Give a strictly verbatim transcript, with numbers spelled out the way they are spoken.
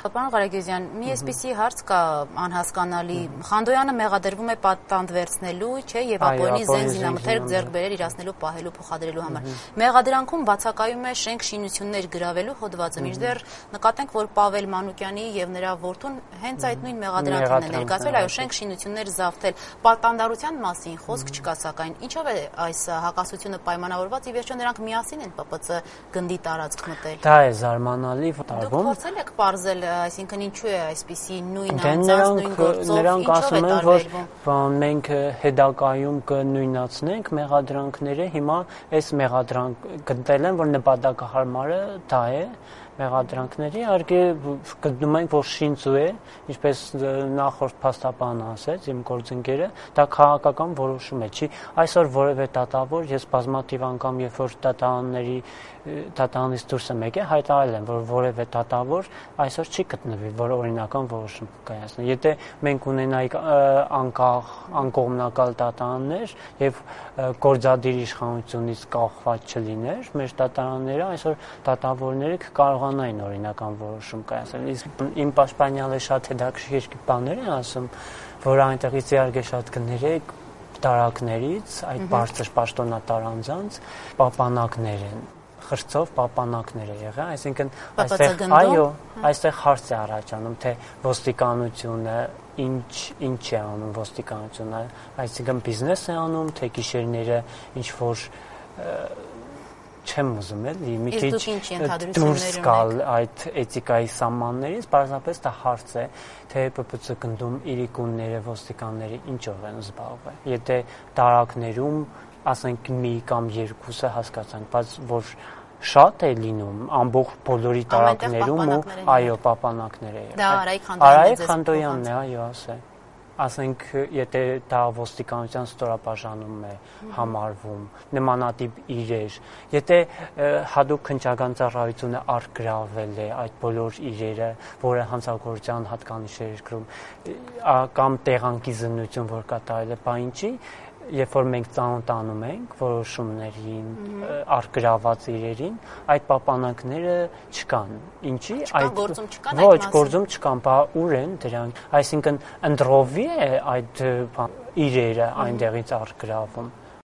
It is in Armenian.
Պարոն Ղարեգյուզյան, մի այսպիսի հարց կա անհասկանալի, Խանդոյանը մեղադրվում է պատանդ վերցնելու, չէ, եւ Ապոյոնի զեն զինամթերք ձեռք բերել իրացնելու, պահելու, փոխադրելու համար։ Մեղադրանքում բացակայում է շենք շինություններ գրավելու հոդվածը, մինչդեռ նկատենք, որ Պավել Մանուկյանի եւ նրա որդուն հենց այդ նույն մեղադրանքն է ներկայացվել, այո, շենք շինություններ զավթել, պատանդարության մասին խոսք չկա, սակայն ինչով է այս հակասությունը պայմանավորված, ի վերջո նրանք միասին են Պ Պ Ց գնդի տարածք մտել։ Դա է զարմանալի տարվում։ Դուք փորձել եք պարզել, այսինքն ինչու է այսպիսի նույն անձանց, նույն գործով, նրանք ինչով է ասում են, որ տարբերվում։ մենք հետագայում կնույնացնենք մեղադրանքները, հիմա այս մեղադրանք գտել են, որ նպատակահարմարը դա է մեղադրանքների, իհարկե գտնում ենք, որ շինծու է, ինչպես նախորդ փաստաբանը ասեց, իմ գործընկերը, դա քաղաքական որոշում է, չի այսօր որևէ դատավոր, ես բազմաթիվ անգամ երբ որ դատարանների դատարանից դուրս եմ եկել, հայտարարել եմ, որ որևէ դատավոր այսօր չի գտնվի, որ օրինական որոշում կայացնի։ Եթե մենք ունենայինք անկախ, անկողմնակալ դատարաններ եւ գործադիր իշխանությունից կախված չլիներ, մեր դատարանները այսօր դատավորները կկարողանային օրինական որոշում կայացնել։ Իսկ իմ պաշտպանյալը շատ հետաքրքիր բաներ է ասում, որ այնտեղից իհարկե շատ կներեք տարակներից, այդ բարձր պաշտոնատար անձանց պապանակներ են խրձով պապանակներ է եղել, այսինքն այստեղ այո, այստեղ հարց է առաջանում, թե ոստիկանությունը ինչ ինչ է անում ոստիկանությունը, այսինքն բիզնես է անում, թե գիշերները ինչ որ չեմ ուզում էլի մի քիչ դուրս գալ այդ էթիկայի սահմաններից, պարզապես դա հարց է, թե Պ Պ Ց գնդում իրիկունները, ոստիկանները ինչով են զբաղվել։ Եթե տարակներում ասենք մի կամ երկուսը հասկացանք, բայց որ շատ է լինում ամբողջ բոլորի տարակներում ու այո, պապանակներ է եղել։ Դա Արայիկ Խանդոյանն է, այո, ասե։ Ասենք, եթե դա ոստիկանության ստորաբաժանում է համարվում, նմանատիպ իրեր, եթե հատուկ քննչական ծառայությունը արգրավել է այդ բոլոր իրերը, որը հանցագործության հատկանիշեր գրում, կամ տեղանքի զննություն, որ կատարել է, բա ինչի, երբ որ մենք ծանոթանում ենք որոշումներին, արգրաված իրերին, այդ պապանակները չկան։ Ինչի? Այդ գործում չկան, ոչ, գործում չկան, բա ուր են դրանք, այսինքն ընդրովի է այդ իրերը այնտեղից արգրավում։